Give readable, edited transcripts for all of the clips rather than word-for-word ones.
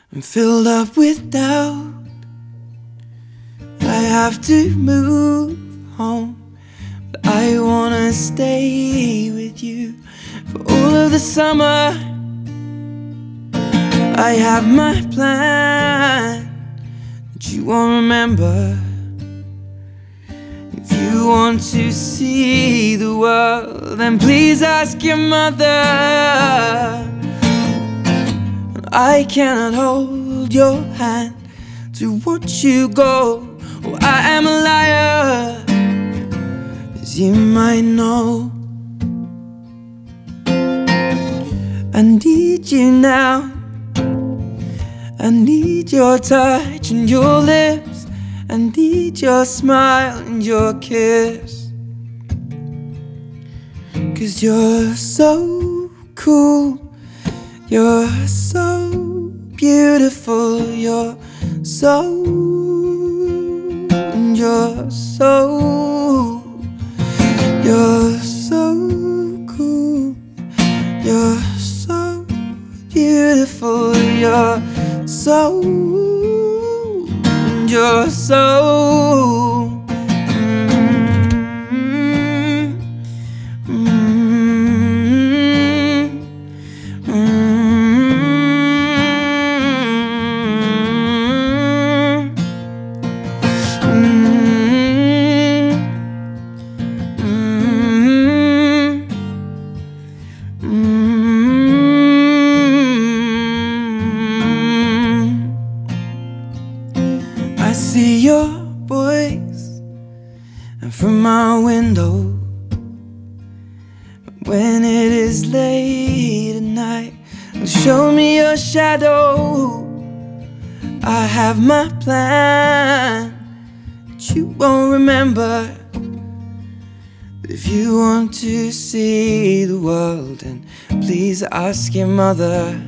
I'm filled up with doubt. I have to move home, but I wanna stay with you for all of the summer. I have my plan that you won't remember. If you want to see the world, then please ask your mother. I cannot hold your hand to watch you go. Oh, I am a liar, as you might know. I need you now. I need your touch and your lips. I need your smile and your kiss. 'Cause you're so cool, you're so beautiful, you're so, and you're so cool, you're so beautiful, you're so, and you're so. I see your voice from my window. When it is late at night, show me your shadow. I have my plan that you won't remember. But if you want to see the world, then please ask your mother.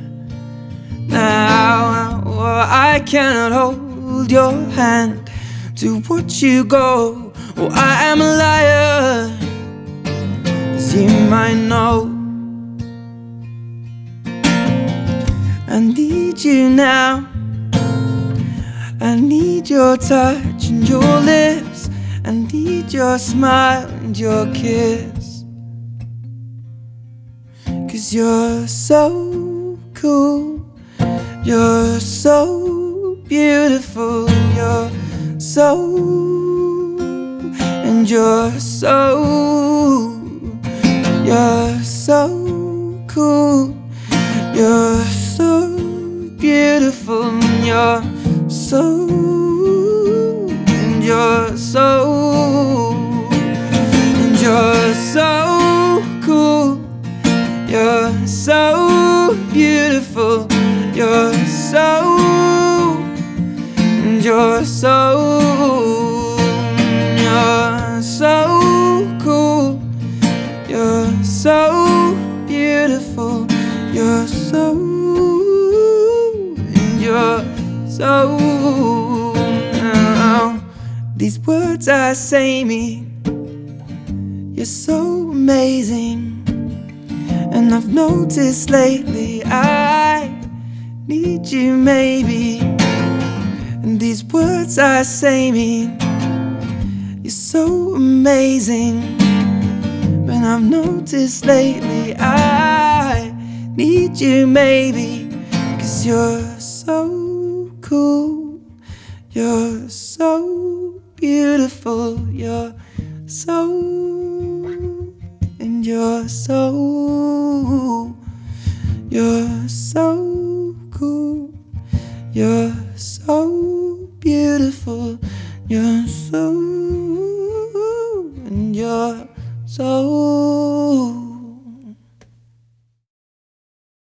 Now I cannot hold your hand to watch you go. Oh, I am a liar, as you might know. I need you now. I need your touch and your lips. I need your smile and your kiss. 'Cause you're so cool, you're so beautiful, you're so, and you're so cool, you're so beautiful, and you're so, and you're so, and you're so cool, you're so beautiful, you're so, and you're so, you're so cool, you're so beautiful, you're so, and you're so. Now, these words I say mean you're so amazing, and I've noticed lately I need you maybe. And these words I say mean you're so amazing, and I've noticed lately I need you maybe. 'Cause you're so cool, you're so beautiful, you're so, and you're so cool, you're so